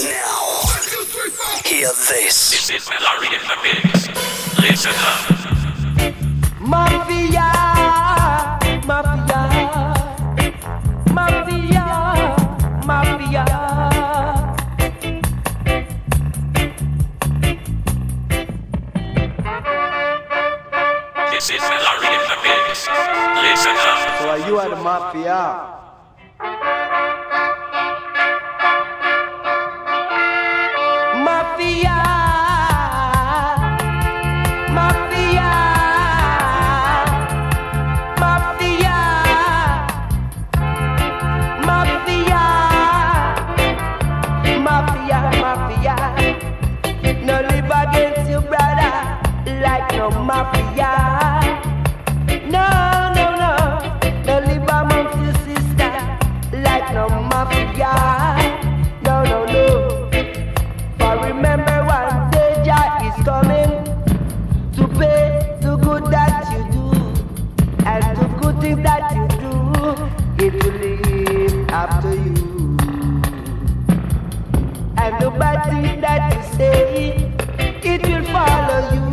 Now, hear this. This is Melody in the mix. Listen up. Mafia, mafia, mafia, mafia. This is Melody in the mix. Listen up. So you are the mafia. Mafia, mafia, mafia, mafia, mafia, mafia. No live against your brother like no mafia. No, no, no. No live amongst your sister like no mafia. No, no, no. But remember one day Jah is coming to pay the good that you do, and the good things that you do, it will live after you. And the bad things that you say, it will follow you.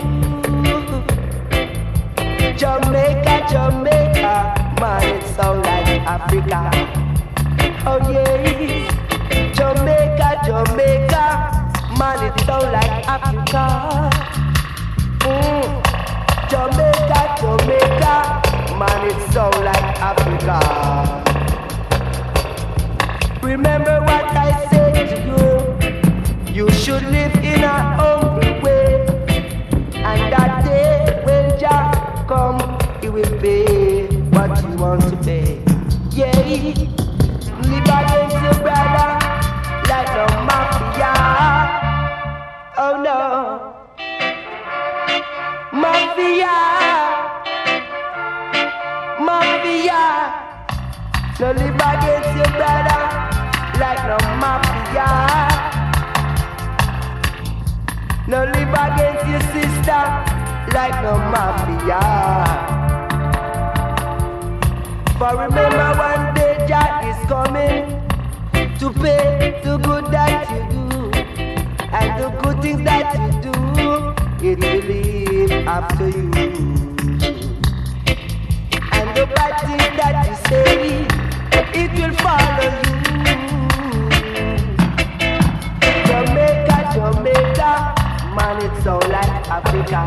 Jamaica, Jamaica, man, it sound like Africa. Oh yeah. Jamaica, Jamaica, man, it sound like Africa. Jamaica, Jamaica, man, it sound like Africa. Remember what I said to you. You should live in a humble way, and that day when Jah come, he will pay what you want to pay. Yeah, live against your brother like no mafia. Oh no, mafia, mafia. No live against your brother like no mafia. No live against your sister like no mafia. But remember one day Jah is coming to pay the good that you do, and the good things that you do, it will live after you. And the bad things that you say, it will follow you. Jamaica, Jamaica, man, it's all like Africa.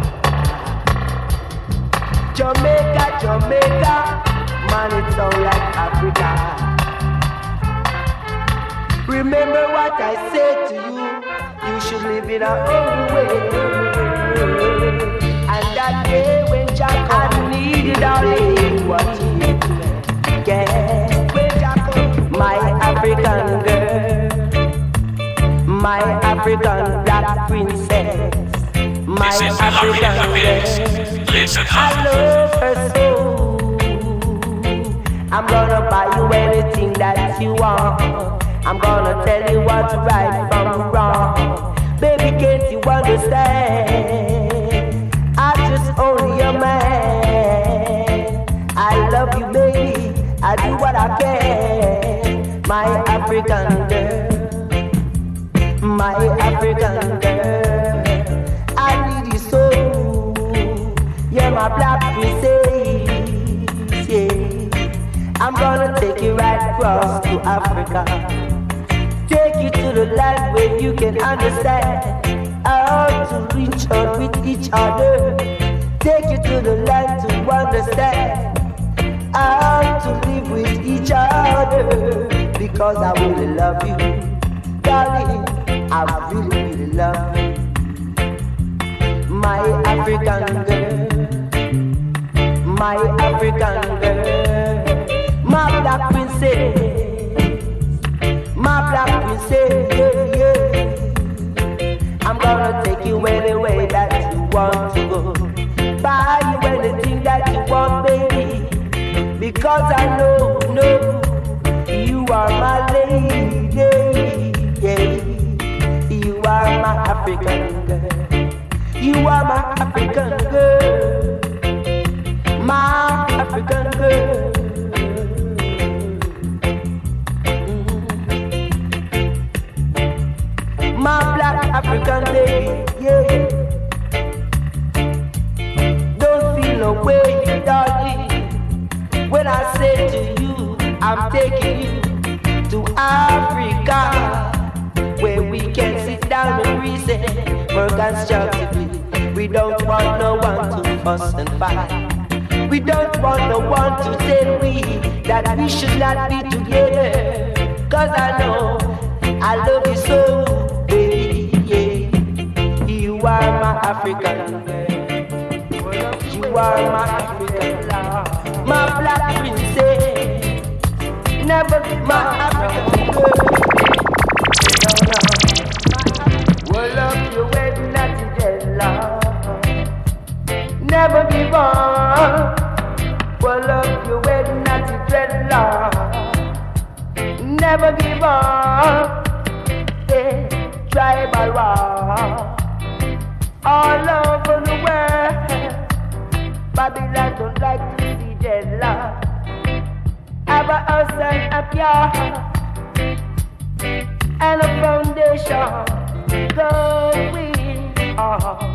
Jamaica, Jamaica, man, it's all like Africa. Remember what I said to you. You should live in a own way. And that day when Jah come, I needed all what you get. My African girl, my African black princess, my This is African Melody in the mix. girl. Listen I up. love her so. I'm gonna buy you anything that you want. I'm gonna tell you what's right from wrong. Baby, can't you understand? I'm just only a man. I love you, baby. I do what I can. My African girl, my African girl. I need you so. You're my black princess. Yeah. I'm gonna take you right across to Africa. Take you to the land where you can understand how to reach out with each other. Take you to the land to understand how to live with each other. Because I really love you, darling. I really, really love you. My African girl, my African girl, my black princess. My black princess, yeah, yeah. I'm gonna take you anywhere that you want to go. Buy you anything that you want, baby. Because I know, you are my lady, yeah. You are my African girl. You are my African girl. My African girl. African baby, yeah. Don't feel no way, darling. When I say to you, I'm taking you to Africa, where we can sit down and reason more constructively. We don't want no one to fuss and fight. We don't want no one to tell me that we should not be together. Cause I know I love you so, baby, yeah. You are my African girl. You are my African love. My black princess. Never my African girl. No, no. Well, love you when not to love. Never give up. Well, love you when not to dreadlock. Never give up. Hey, tribal war. All over the world, Babylon don't like to see dreadlock. Have a house and a car and a foundation going on.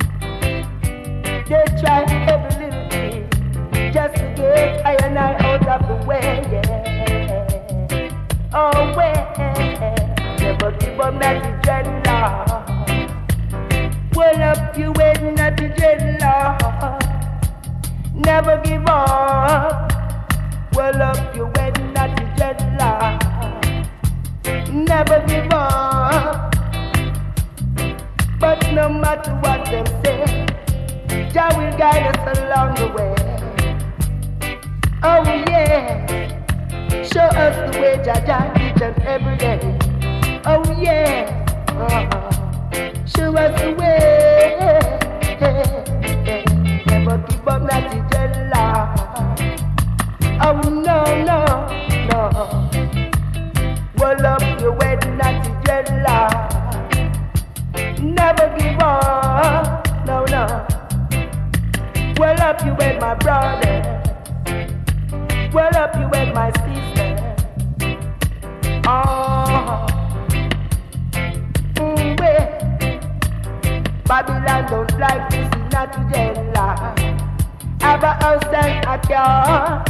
They try every little thing just to get I and I out of the way, yeah. Oh, well, never give up not to dreadlock. Well, up you waiting not to dreadlock. Never give up. Well, up you waiting not to dreadlock. Never give up. But no matter what them say, Jah will guide us along the way. Oh yeah, show us the way, Jah Jah, each and every day. Oh yeah, show us the way. Never give up, not to dreadlock. Oh no, no, no. Well up your way, not to dreadlock. Never give up, no, no. Well up you with my brother. Well up you with my sister. Oh, well. Babylon don't like to see not to dreadlock. Have a house and a car.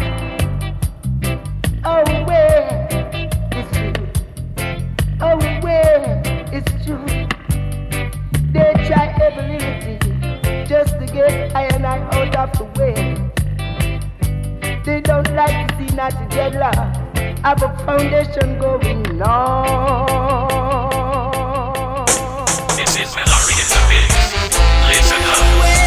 Oh, well, it's true. Oh, well, it's true. They try every little thing just to get I and I out of the way. They don't like to see not to dreadlock. Have a foundation going on. This is Mallory in the mix. Listen up.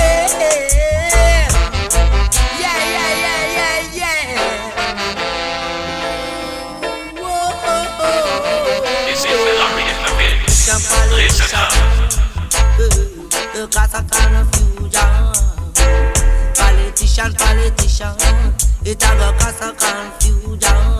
This is Mallory in the mix. Listen up. Cause a confusion. Politician, it a go cause a confusion.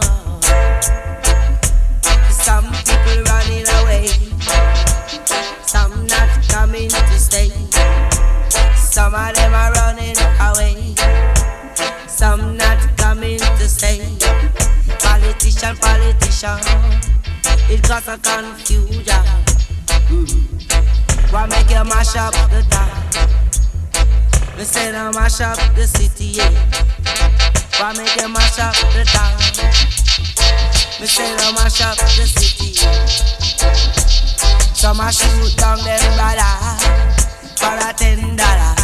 Some people running away, some not coming to stay. Some of them are running away, some not coming to stay. Politician, it cause a confusion. Why make you mash up the town? Me say no mash up the city, yeah. Why make you mash up the town? Me say no mash up the city, yeah. Some a shoot down them brother for a $10.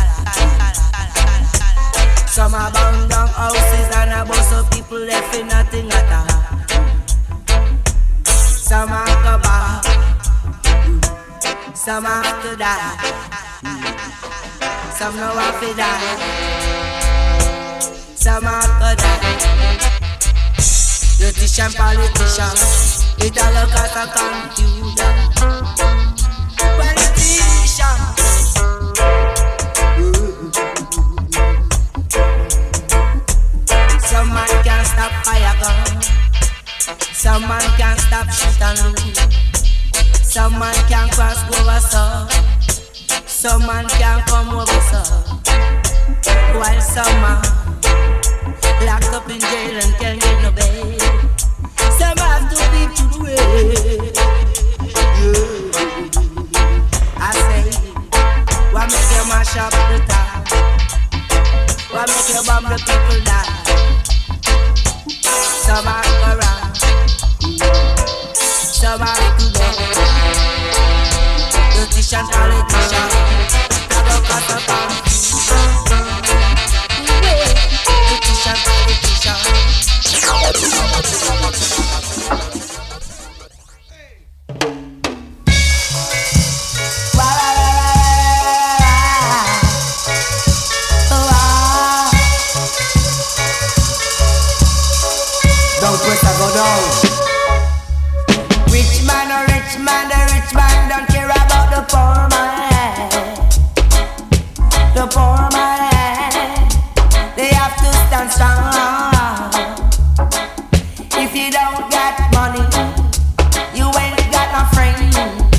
Some a burn down houses and a bust of people left in nothing at all. Some a go back, some have to die. Some know have to die. Some have to die. Politician, it all look as a confusion. Politician. Some man can't stop fire gun. Some man can't stop shit and loot. Some man can't cross over so. Some man can't come over so. While some man locked up in jail and can't get no bail. Some have to live to the way. so back to go. Politician, politician, I go cut up on. Politician, politician. Don't press I go down. Rich man, a rich man, the rich man don't care about the poor man. The poor man, they have to stand strong. If you don't got money, you ain't got no friend.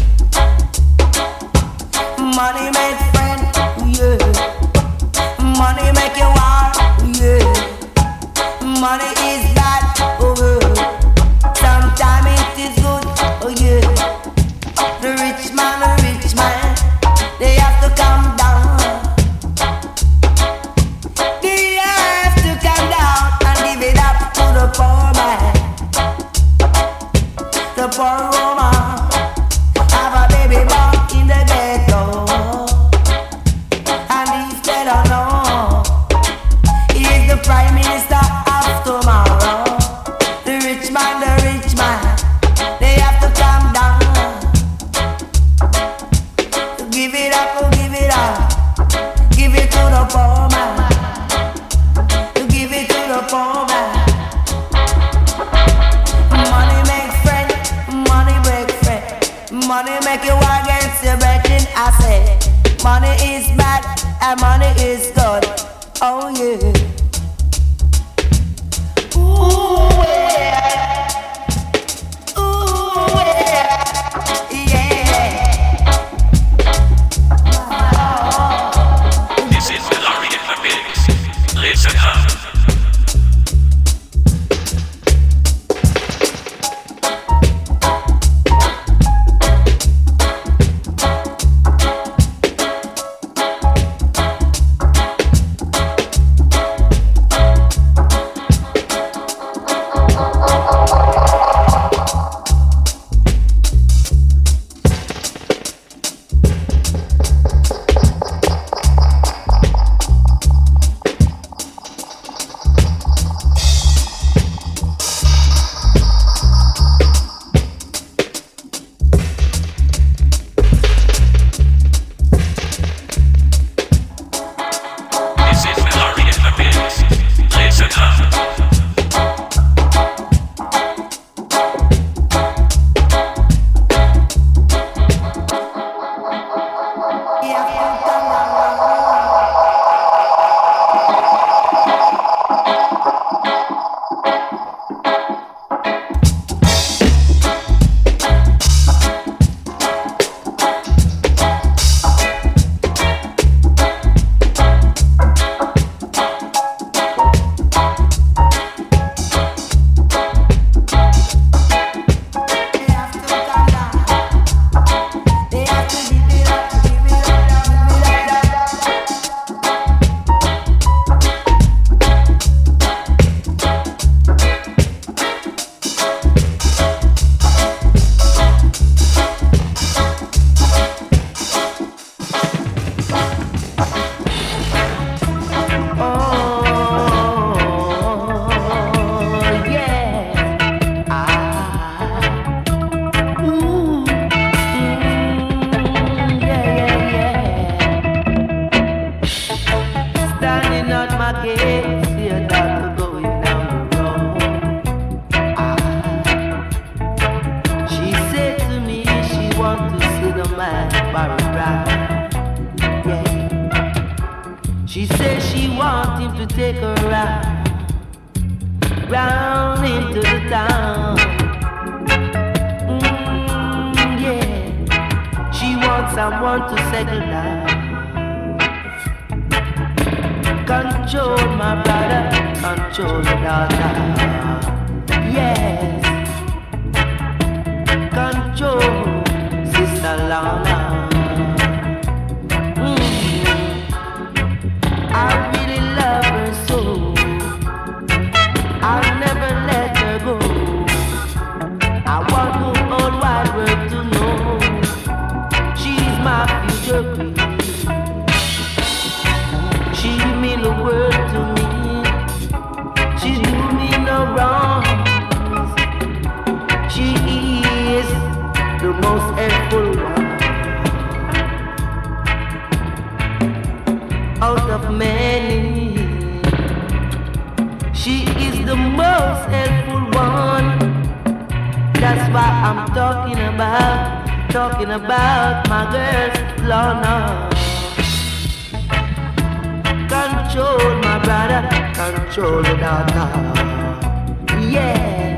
Money make friend, yeah. Money make you war, yeah. Money is bad, oh yeah. Sometimes it is good, oh yeah. The rich man, they have to come down. They have to come down and give it up to the poor man. The poor woman have a baby boy in the ghetto, and if they don't know, he is the prime minister of tomorrow. The rich man, they have to come down. Give it up, oh give it up. Give it to the poor man. Give it to the poor man. Money make friend, money break friend. Money make you against your brethren, I say. Money is bad and money is good. Oh yeah. Ooh yeah. Ooh yeah. This is Larry in the mix. Listen up. She says she wants him to take her round into the town. Yeah, she wants someone to settle down. Control my brother, control the daughter. Yes, control Sister Lana. I really love her so. I'll never let her go. I want to hold most helpful one out of many. She is the most helpful one. That's why I'm talking about my girl Lorna. Control my brother, control the daughter. Yeah.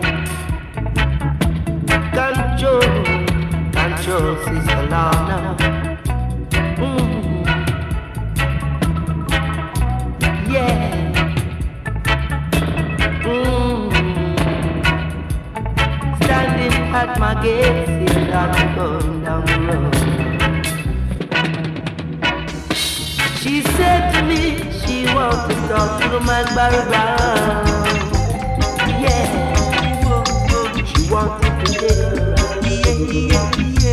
Control Sister Lorna. Yeah. Standing at my gate, seeing that I'm going down the road. She said to me she wants to talk to the man background. Yeah. She wants to hear. Yeah.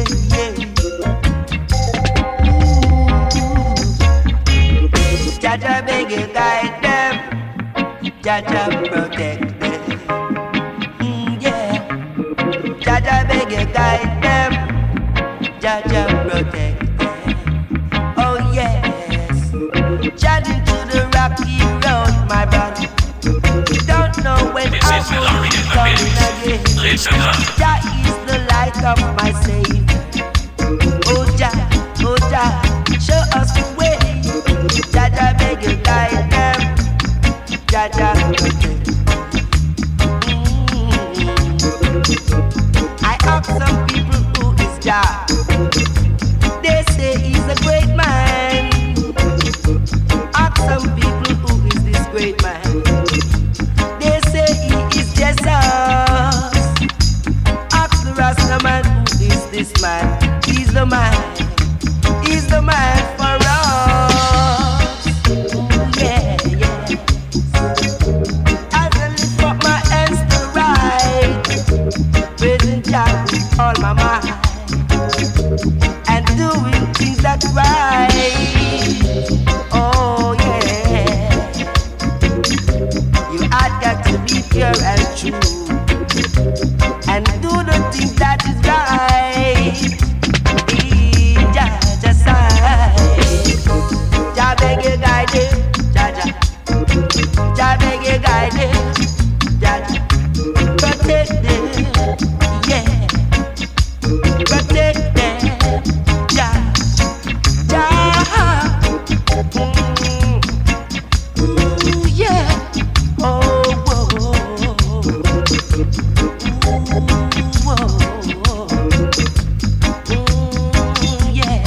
Jaja beg you guide them, Jaja protect them. Yeah. Jaja beg you guide them, Jaja protect them. Oh yes. Chatting to the rocky road, my brother. Don't know when This is Malari and coming the again. Listen up. Jah is the light of my Savior. Oh Jah, show us the way. Jaja beg you guide them, Jaja protect. I ask some people who is Jah. They say he's a great man. Ask some people who is this great man. They say he is Jesus. Ask the Rasta man who is this man. He's the man. He's the man for us. Yeah. As I lift up my hands to the right, praising Jah with all my mind, and doing things that's right. Oh yeah. You had got to be pure and true, and do the things that is right. Jah beg you guide it, Jah beg you guide it, Jah protect them, yeah, protect them, Jah, ooh, yeah, oh, whoa, yeah.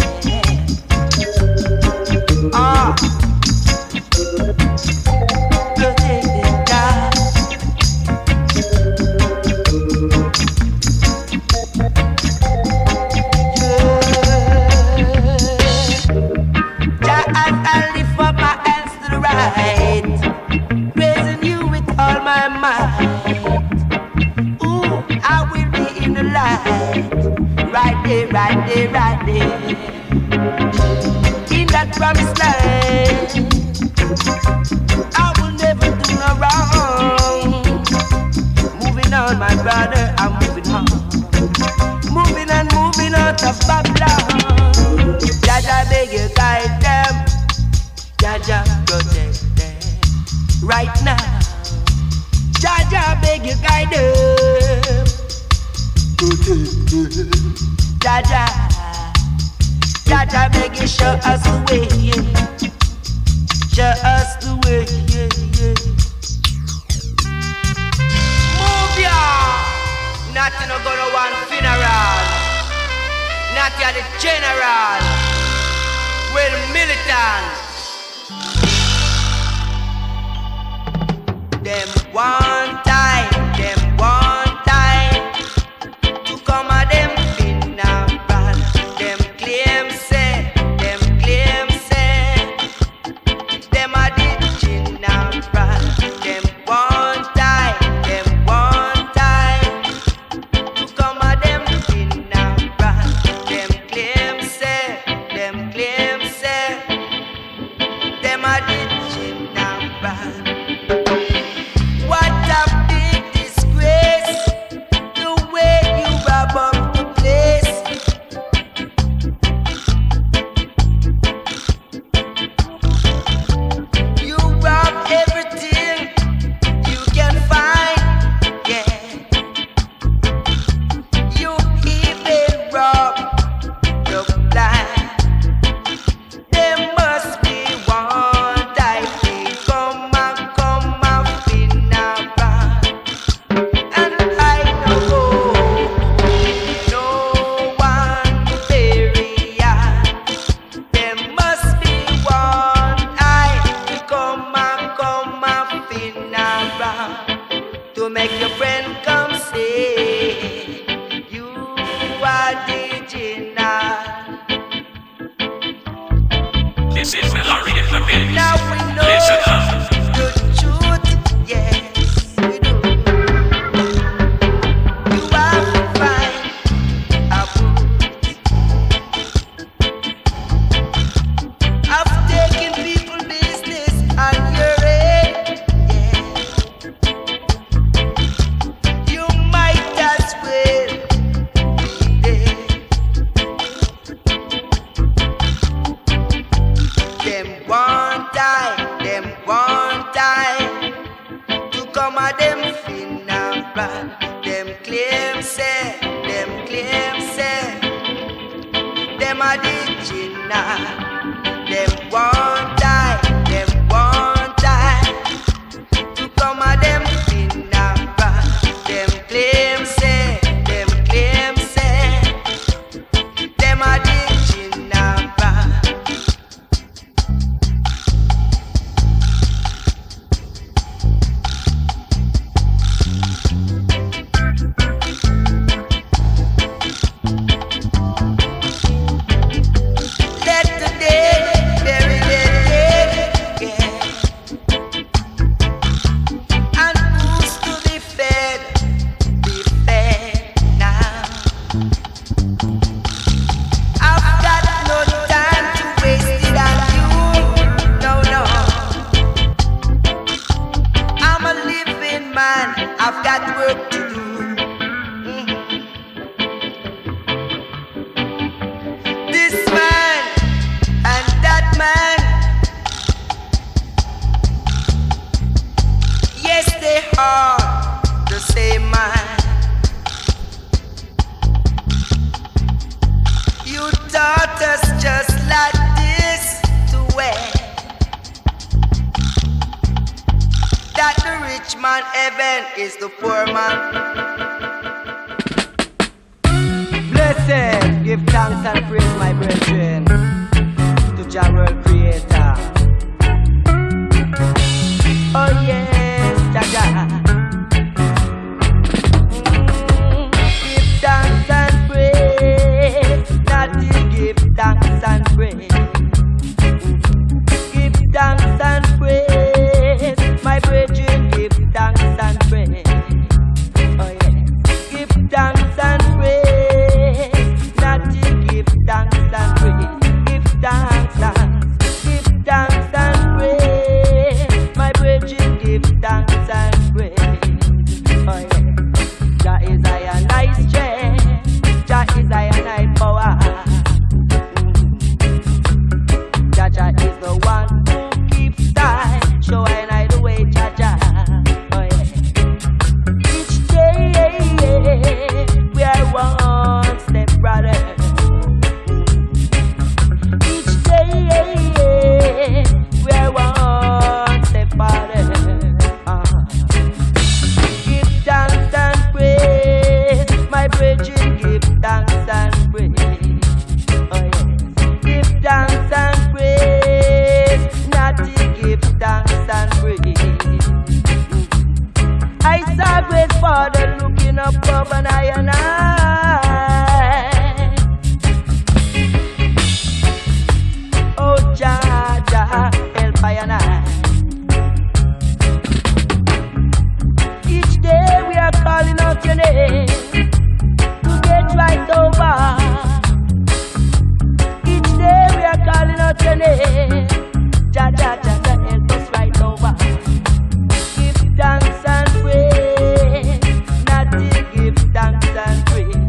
Praising you with all my might. Ooh, I will be in the light. Right there. In that promised land. I will never do no wrong. Moving on, my brother, I'm moving on. Moving out of Babylon. Jaja beg you guide them. Jaja protect them. Right now. Jaja beg you guide them. Protect them. Jaja beg you show us the way. Yeah. Show us the way. Yeah. Move ya. Nothing no gonna want funeral. Not ya the general. We're the militants. Them one time to come at them funeral. Them claim say, them a the general. Them one time to come at them funeral. Them claim say, them a the general. What a them original. Them won't die, them won't die. To come a them finamba. Them claim say, them original. Let the dead bury their dead again. And who's to be fed now. I've got no time to waste it on you. No. I'm a living man, I've got work to do. This man and that man, yes, they are the same man. You taught us just like this to wear. That the rich man heaven is the poor man. Blessed, give thanks and praise, my brethren, to Jah world creator. Oh yes, Jah. Give thanks and praise, nothing give thanks and praise. Give thanks and praise, my brethren, give thanks and praise. Oh yes, give thanks and praise, nothing give thanks and praise. Give thanks and praise, my brethren, give thanks and praise. Oh yes, Jah is I and I strength, Jah is I and I power. Jah is the one who keeps time, show I and I the way, Jah. Oh yeah. Each day we are one step brother. Each day we are one step farther. Give thanks and praise, my brethren, give thanks and praise. Oh yes, give thanks and praise, nothing give thanks and praise. I saw great Father looking up above and I and I. Oh Jah, help I and I. Each day we are calling out your name to get right over. Each day we are calling out your name. Jah, help us right over. Give thanks and praise, nothing give thanks and praise.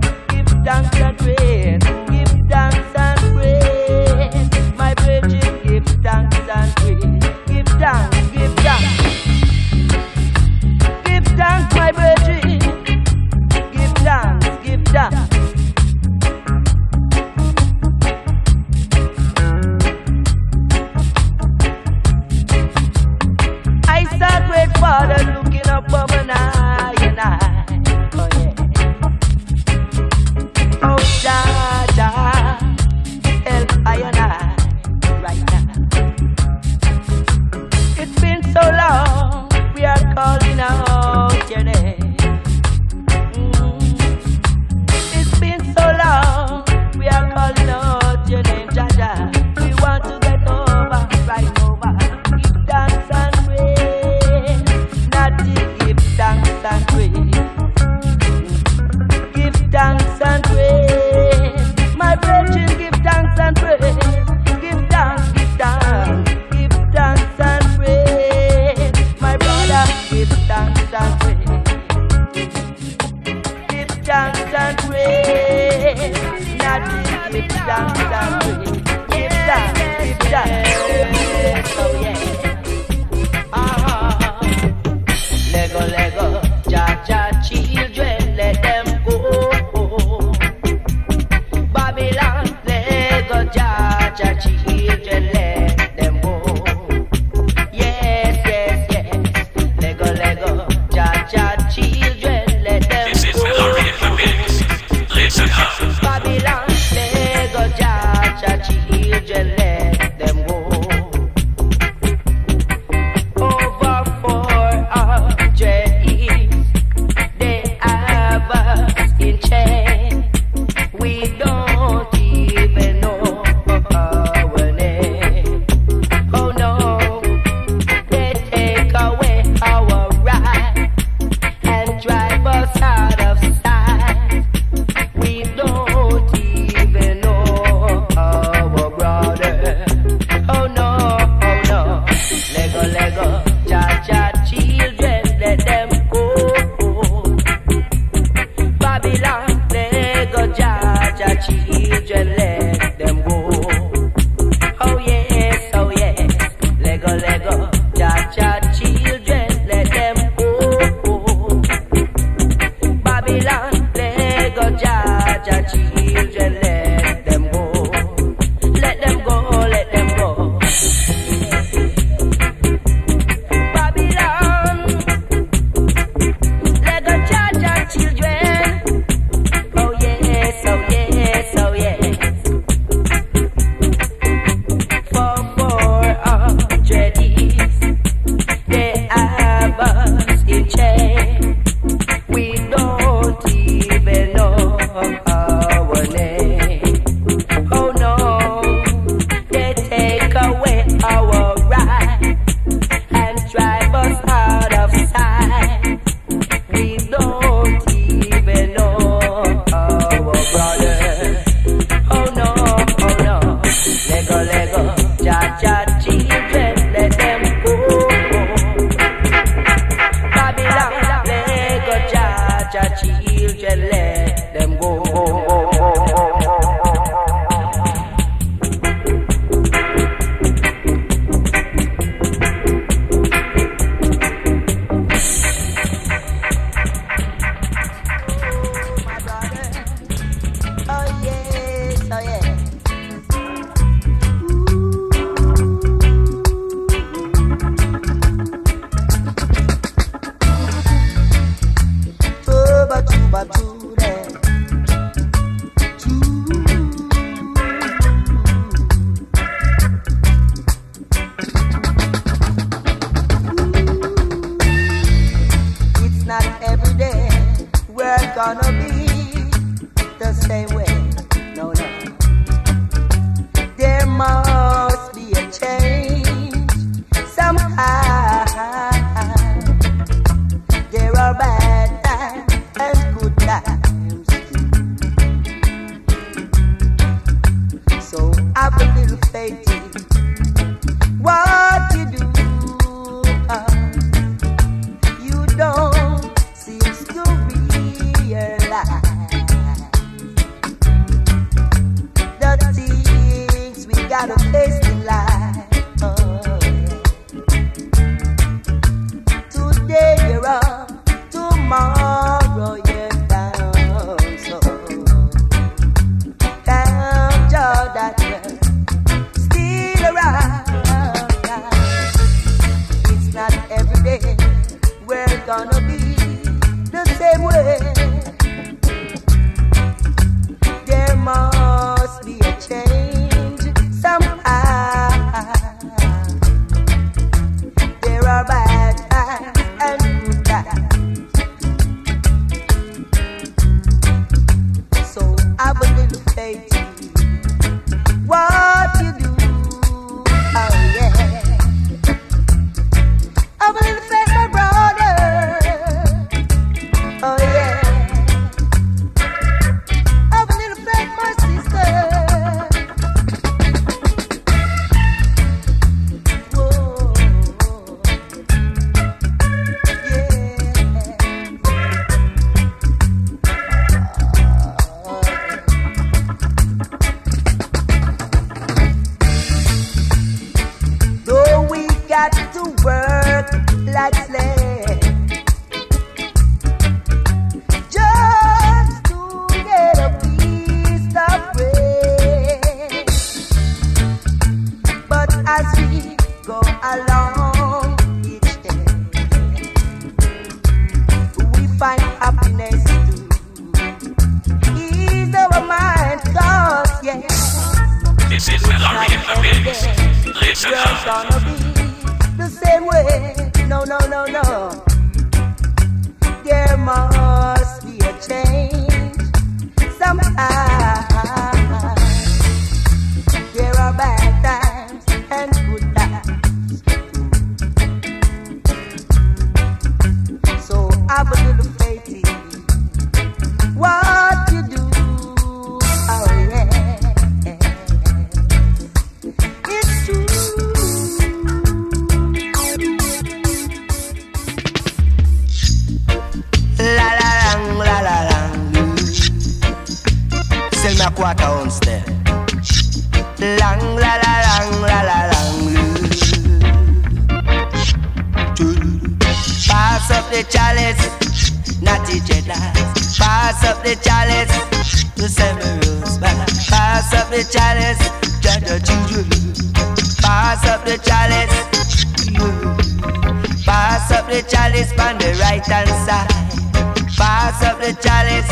There must be a change somehow. tones there. Lang la la lang la la lang. Pass up the chalice, natty dreadlocks. Pass up the chalice, the seven rules. Pass up the chalice, Jaja children. Pass up the chalice. Pass up the chalice on the right hand side. Pass up the chalice.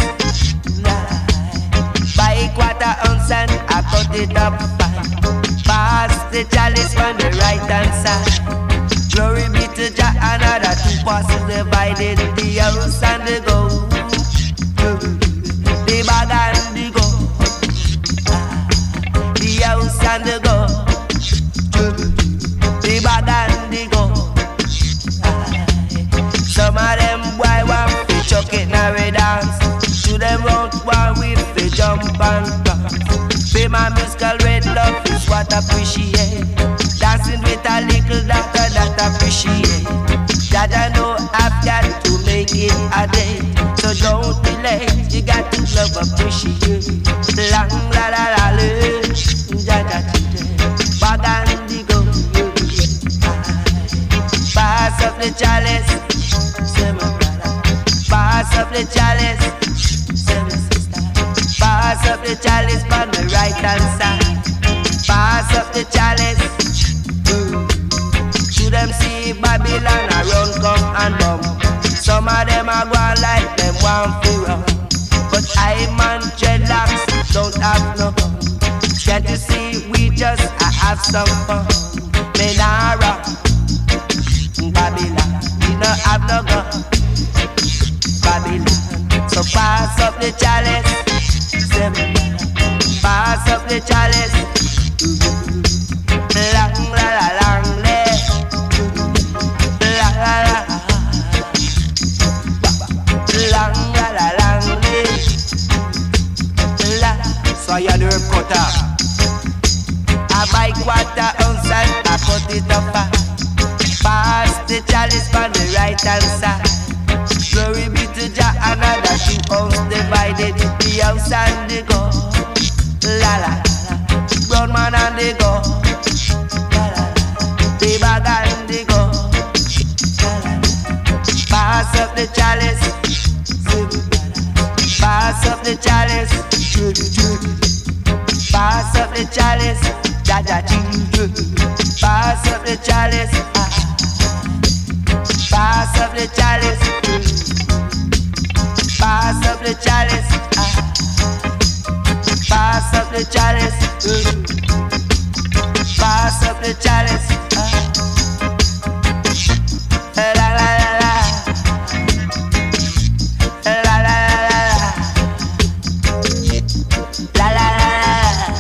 Buy quarter ounce and I cut it up fine. Pass the chalice on the right hand side. Glory be to Jah, another two parcels divided. The house and the gold, the bag and the gold. The house and the gold, the bag and the gold. Some of them boy want to chuck it now we dance. To them round one with the jump and dance. Pay my musical red love is what I appreciate. Dancing with a little doctor that appreciate. Jaja know I've got to make it a day. So don't delay, you got to love appreciate. Lang la la la la, Jaja today. Bag and the go. Pass up the chalice, say my brother. Pass up the chalice, say my sister. Pass up the chalice on the right hand side. Pass up the chalice. To them see Babylon a run come and bum. Some of them a go like them want to run. But I man dreadlocks don't have no fun. Can't you see we just have some fun? Me nah run Babylon, we no have no gun. Babylon, so pass up the chalice. Pass up the chalice. Lang la la lang le. La la la. Lang la la lang le. La. So you do a cutter. I buy quarter ounce and I cut it up. Pass the chalice on the right hand side. Glory be to Jah, another 2 ounce divided. The house and the go. La la la. Brown man and the go. La la la. The bag and the go. La la la. Pass up the chalice. Pass up the chalice. Pass up the chalice. Jaja children. Pass up the chalice. Pass up the chalice. Pass up the chalice. Pass up the chalice. Pass up the chalice. La la la la. La la la la. La la la la.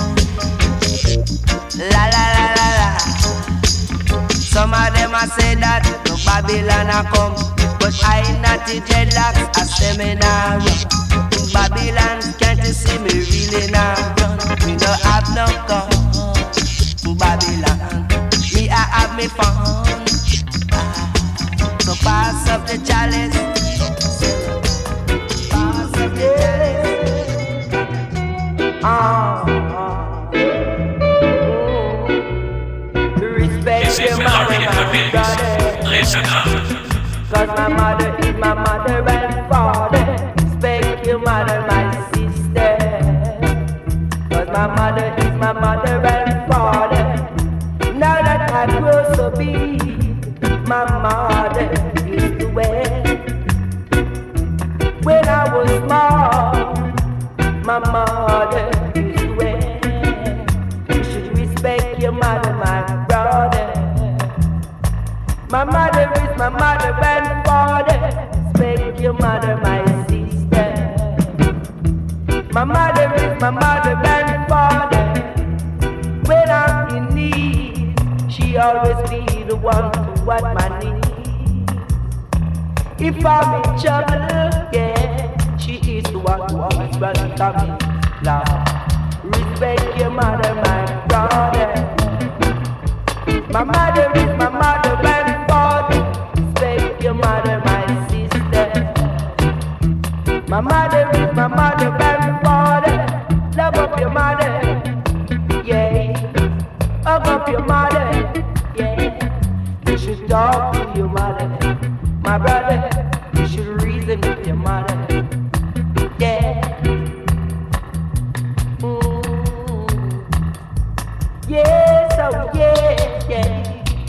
La la la la la. Some of them a say that no Babylon a come, but I not the dreadlocks a seminar. Babylon, can't you see me really now run? Me no have no gun. Babylon, me I have me fun. So pass up the chalice. Pass up the chalice. Respect your mother, my brother. Listen up. Cause my mother is my mother and father. Respect your mother, my sister. Cause my mother is my mother and father. Now that I grow so big, my mother used to wear. When I was small, my mother used to wear. You should respect your mother, my brother. My mother is my mother and father. Respect your mother, my sister. My mother is my mother and father. When I'm in need, she always be the one to what my needs. If I'm in trouble, yeah, she is the one who always runs to me. Lord, respect your mother, my brother. My mother is my mother and father. Respect your mother, my sister. My mother is my mother and father. Love up up your mother, yeah. Hug up your mother, yeah. You should talk to your mother, my brother. You should reason with your mother, yeah. Yes, oh yeah, yeah.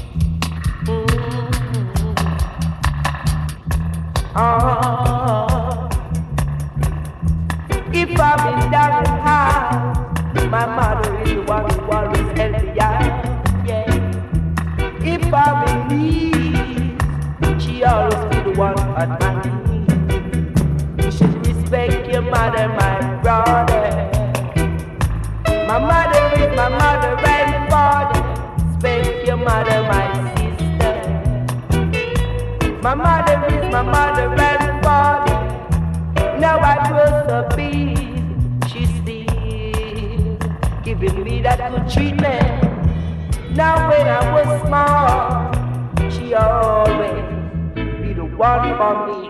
If I've been down and high, my mother is the one who always helps me out, yeah. If I'm in need, she always be the one at my knee. You should respect your mother, my brother. My mother is my mother and father. Respect your mother, my sister. My mother is my mother and father. Now I grow so big, she's still giving me that good treatment. Now when I was small, she always be the one for me.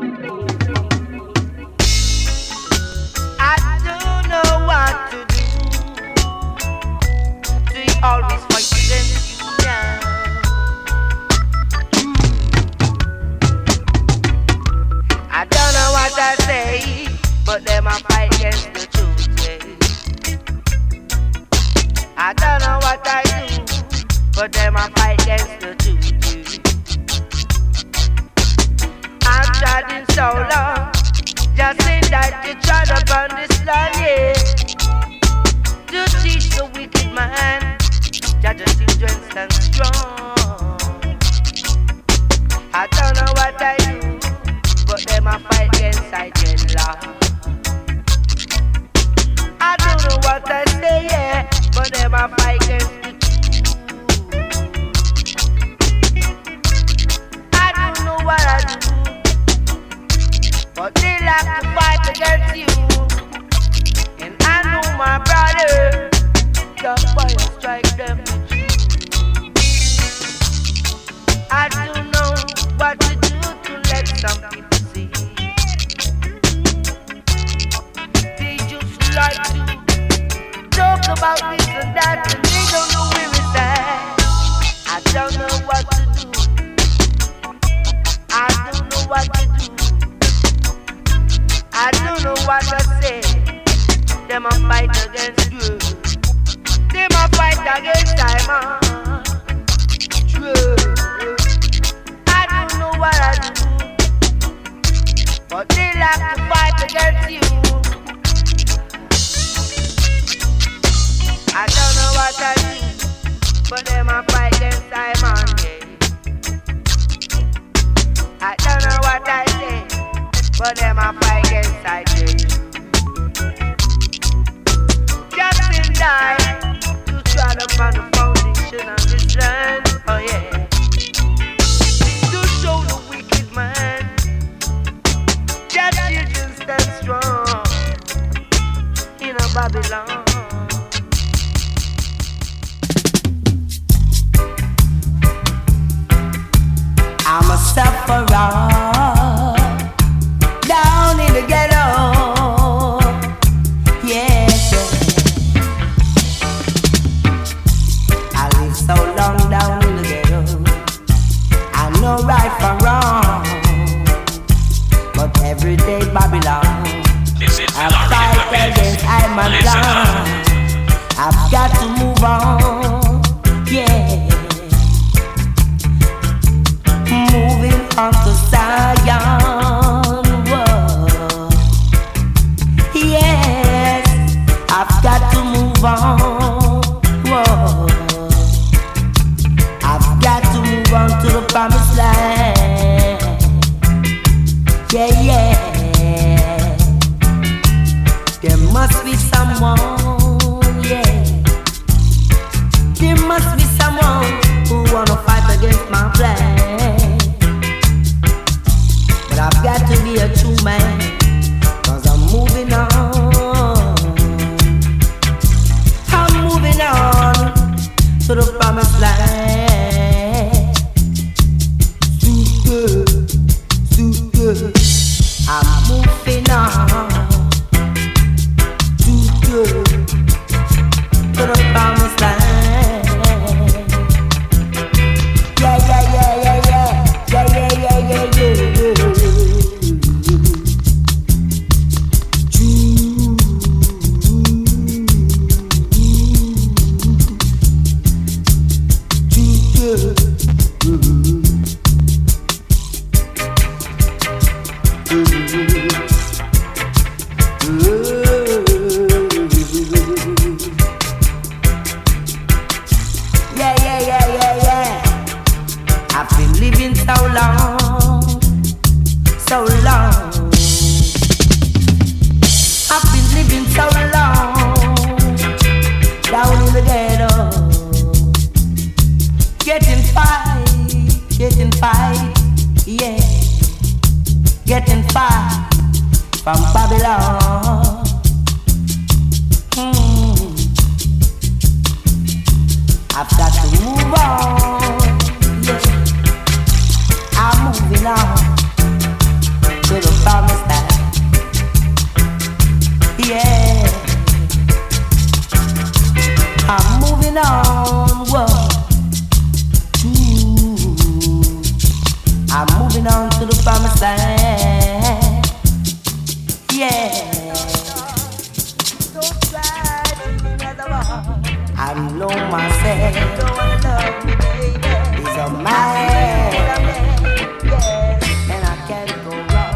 I don't know what to do. They always fight against you now. I don't know what I say, but them I fight against the truth, yeah. I don't know what I do, but them I fight against the truth, yeah. I've tried in so long, just in that you tried upon this land, yeah. To teach the wicked man, that the children stand strong. I don't know what I do, but them a fight against I dreadlock. I don't know what I say, yeah, but them a fight against the truth. I don't know what I do, but they like to fight against you. And I know my brother, the fire strike them. I don't know what to do to let some people see. They just like to talk about this and that, and they don't know where it's at. I don't know what to do. I don't know what to do. I don't know what to say. Them a fight against you. Them a fight against Simon. True. I don't know what I do, but they like to fight against you. I don't know what I do, but them a fight against Simon, yeah. I don't know what I say, but them a fight against Simon. Just in time to try to find the foundation of this land, oh yeah. To show the wicked man that children stand strong in a Babylon. I'm a sufferer down in the ghetto. Yes, I live so long down in the ghetto. I know right from wrong, but every day Babylon, I fight against I'm a blind. I've got to move on, yeah. Moving on to Zion, whoa. Yes, I've got to move on, whoa. I've got to move on to the promised land, yeah, yeah. There must be someone, yeah. There must be someone who wanna fight against my plan. But I've got to be a true man, 'cause I'm moving on. I'm moving on to the promised land. Super, super. I'm moving on. Super, on. I've got to move on. Yeah. I'm moving on to the promised land. Yeah. I'm moving onward. I'm moving on to the promised land. Yeah. I know myself is a man, and I can't go wrong.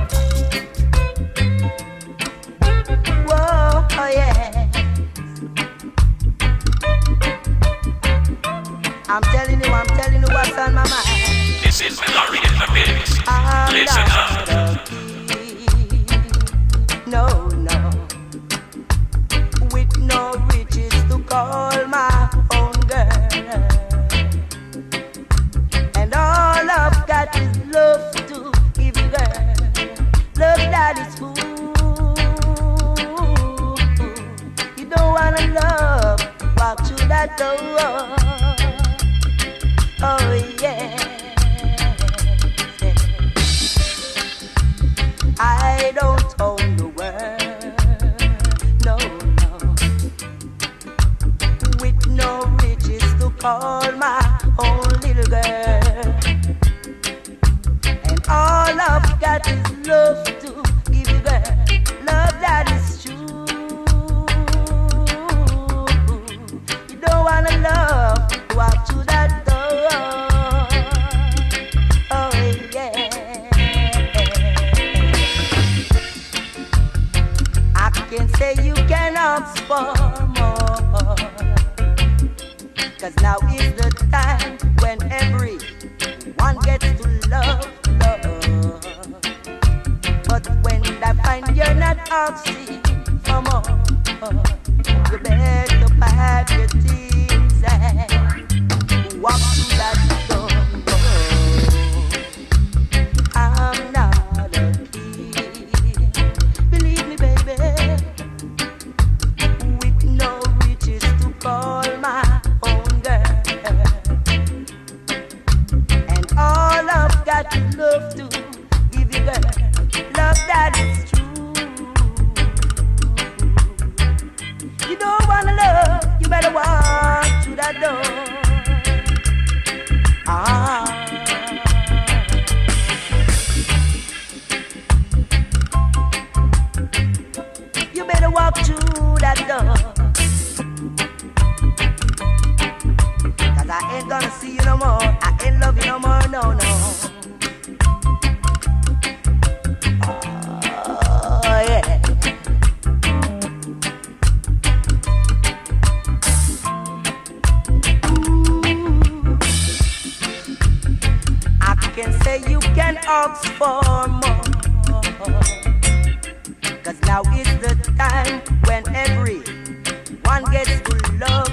Whoa, oh yeah. I'm telling you what's on my mind. This is Mallory and the Babies. Listen up. No, with no riches to call my own girl, and all I've got is love to give you, girl. Love that is food. You don't wanna love, walk through that door. Oh yeah. I don't own the world, no. With no riches to call my own little girl, and all I've got is love to give you, girl. Love that is true. You don't wanna love, walk through that door. Oh yeah. I can say you can ask for more, 'cause now is the time when everyone gets to love. But when I find you're not asking for more, you better pack your things and walk through that door. I'm not a kid, believe me, baby. With no riches to call my own girl, and all I've got is love to give you, girl. Love that is true. You don't wanna love, you better walk through that door. You better walk through that door, 'cause I ain't gonna see you no more, I ain't love you no more, no. Oh yeah. I can say you can ask for more, 'cause now is the time when everyone gets to love.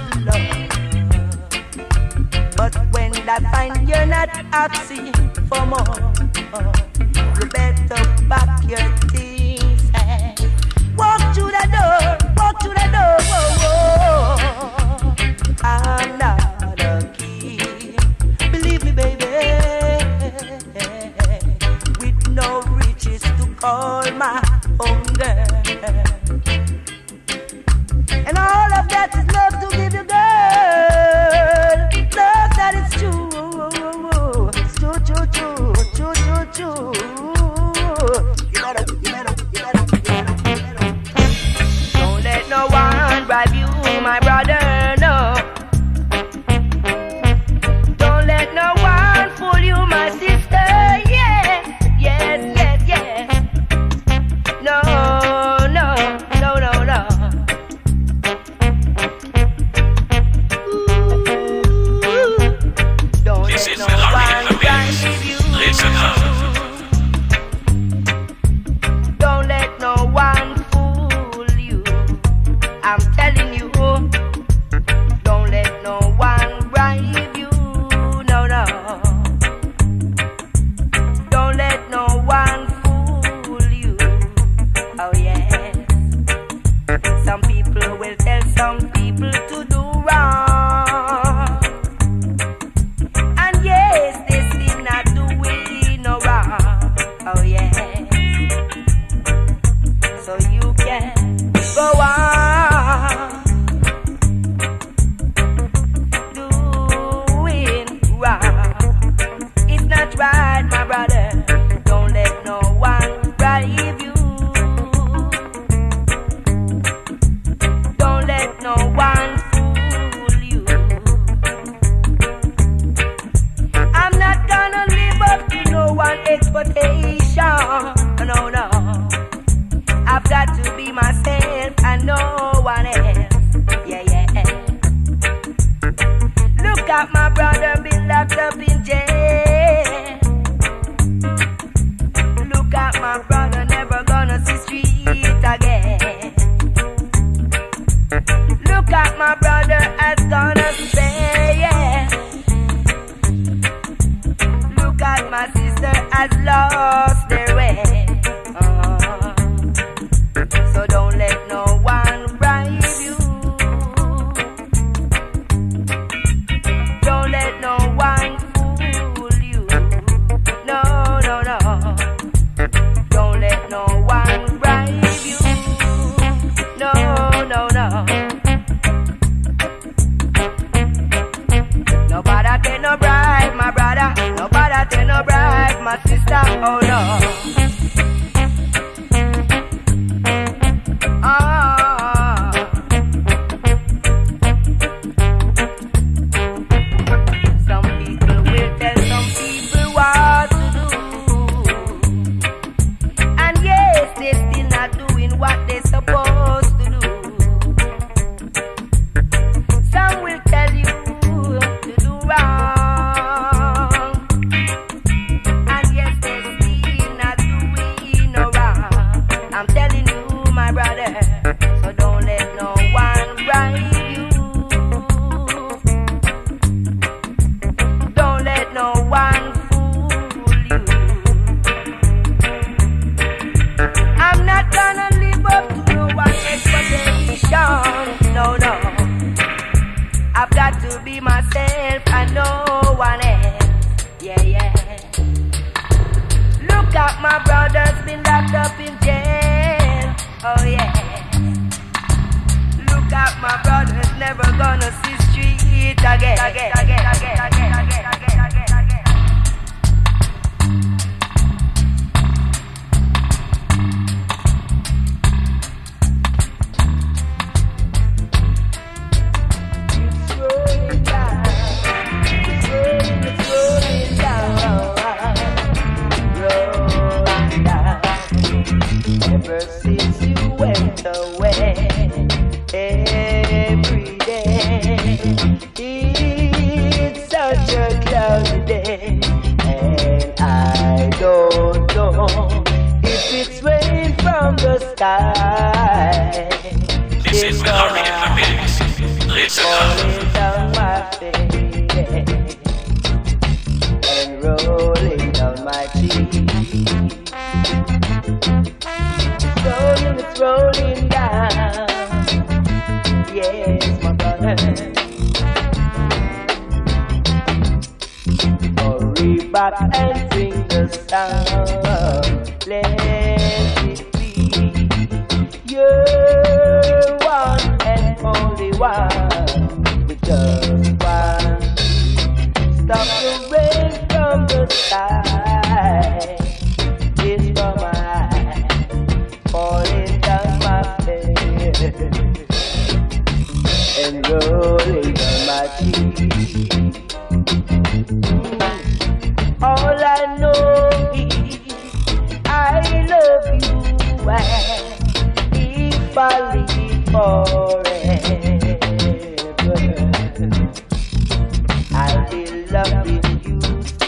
But when I find you're not asking for more, you better pack your things and walk through the door. Whoa, whoa. I'm not a kid, believe me, baby. With no riches to call my own girl, and all of that is love to give you, girl. Love that is true. True. You better. Don't let no one bribe you, my brother, no. Don't let no one fool you, my sister. Yes. No. Ooh. Don't This let is no Mallory and one the bribe Babies. you. Listen up. Don't let no one fool you. I'm telling you. Don't let no one bribe you. No. Don't let no one fool you. Oh yeah. some people to do wrong. And yes, they still not doing no wrong. Oh yeah. So you can go on doing wrong. It's not right, my brother. Don't let no one bribe you. Don't let no one fool you. I'm not gonna live up to no one expectation. No, no. I've got to be myself and no one else. Yeah, yeah. Look at my brother been locked up in jail. Look at my brother never gonna see street again. Look at my brother has gone astray, yeah. Look at my sister has lost their way. So don't let no one bribe you. Don't let no one fool you. No, no, no. Don't let no one bribe you. No, no, no. Nobody can no bribe my brother. Nobody can no bribe my sister. Oh no. Some people will tell some people what to do. And yes, they're still not doing what they're supposed to do. Some will tell you to do wrong. And yes, they're still not doing no wrong. I'm telling you, my brother, so don't let no one bribe you. Don't let no one fool you. I'm not gonna live up to no one expectation. No, no. I've got to be myself and no one else. Yeah, yeah. Look at my brother's been locked up in jail. Oh yeah. Look at my brother's never gonna see street again. Ever since you went away, every day it's such a cloudy day, and I don't know if it's rain from the sky. This is Larry in the mix. Listen falling down my face and rolling down my cheek. It's rolling down. Yes, my brother. Hurry back and sing the song. Let it be. You're one and only one. We just want stop the rain from the sky. It's from my falling down my face and rolling down my cheek. All I know is I love you, and if I live forever, I'll be loving you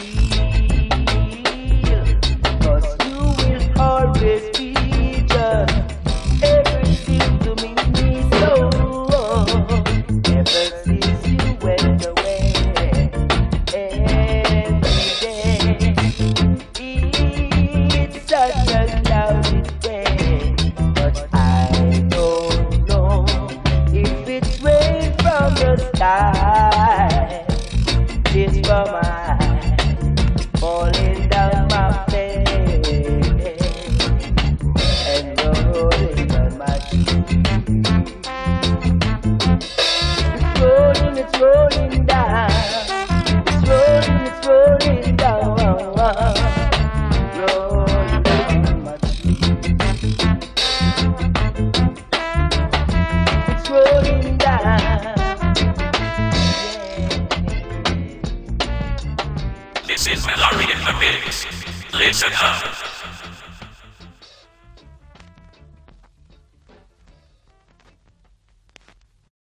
still, 'cause you will always be everything to me. So ever since you went away, every day it's such a cloudy day. But I don't know if it's sky is for mine, falling down my face and rolling on my cheek. It's rolling down. It's rolling down. Rolling down my cheek. It's rolling down. This is Mallory in the mix. Listen up.